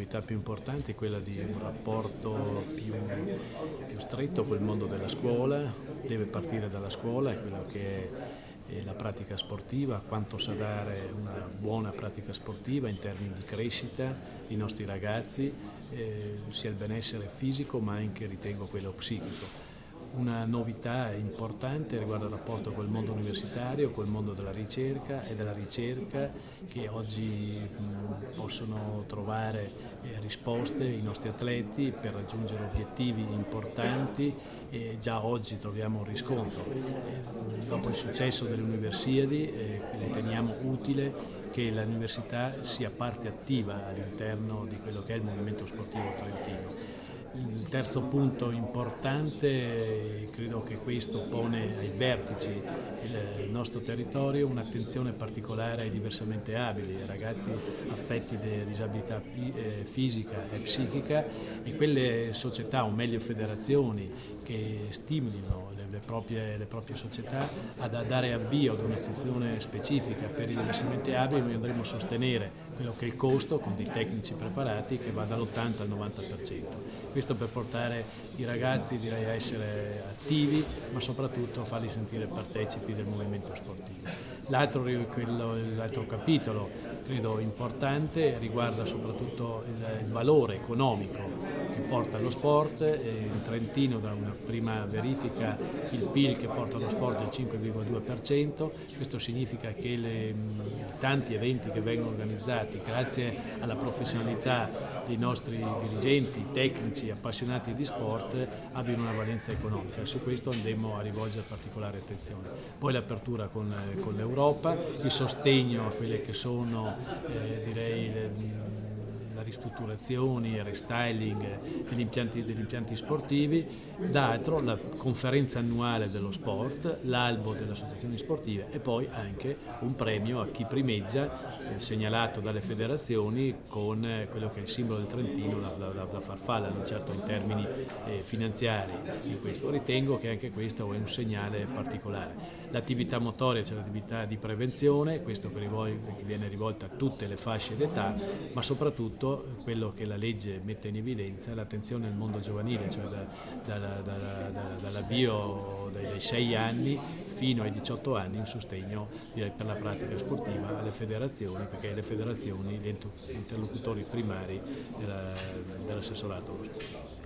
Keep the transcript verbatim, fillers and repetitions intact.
novità più importante è quella di un rapporto più, più stretto col mondo della scuola. Deve partire dalla scuola, è quello che è la pratica sportiva, quanto sa dare una buona pratica sportiva in termini di crescita dei nostri ragazzi, eh, sia il benessere fisico ma anche, ritengo, quello psichico. Una novità importante riguarda il rapporto col mondo universitario, col mondo della ricerca e della ricerca, che oggi mh, possono trovare eh, risposte i nostri atleti per raggiungere obiettivi importanti, e già oggi troviamo un riscontro. Eh, dopo il successo delle Universiadi eh, riteniamo utile che l'università sia parte attiva all'interno di quello che è il movimento sportivo trentino. Il terzo punto importante, credo che questo pone ai vertici il nostro territorio un'attenzione particolare ai diversamente abili, ai ragazzi affetti da disabilità fisica e psichica, e quelle società, o meglio federazioni, che stimolino le proprie, le proprie società ad dare avvio ad una sezione specifica per i diversamente abili. Noi andremo a sostenere quello che è il costo con dei tecnici preparati che va dall'ottanta al novanta per cento. Questo per portare i ragazzi, direi, a essere attivi, ma soprattutto a farli sentire partecipi del movimento sportivo. L'altro, quello, l'altro capitolo, credo importante, riguarda soprattutto il, il valore economico che porta lo sport. In Trentino, da una prima verifica, il P I L che porta lo sport è il cinque virgola due per cento. Questo significa che le, tanti eventi che vengono organizzati, grazie alla professionalità dei nostri dirigenti, tecnici, appassionati di sport, abbiano una valenza economica. Su questo andremo a rivolgere particolare attenzione. Poi l'apertura con, con l'Europa, il sostegno a quelle che sono, eh, direi, le, la ristrutturazione, il restyling degli impianti, degli impianti sportivi, d'altro la conferenza annuale dello sport, l'albo delle associazioni sportive e poi anche un premio a chi primeggia, eh, segnalato dalle federazioni con eh, quello che è il simbolo del Trentino, la, la, la farfalla, non certo in termini eh, finanziari. In questo ritengo che anche questo è un segnale particolare. L'attività motoria, cioè l'attività di prevenzione, questo che, rivolge, che viene rivolta a tutte le fasce d'età, ma soprattutto quello che la legge mette in evidenza è l'attenzione al mondo giovanile, cioè da, da, da, da, dall'avvio dai, dai sei anni fino ai diciotto anni, un sostegno, direi, per la pratica sportiva alle federazioni, perché le federazioni, gli interlocutori primari della, dell'assessorato allo sport.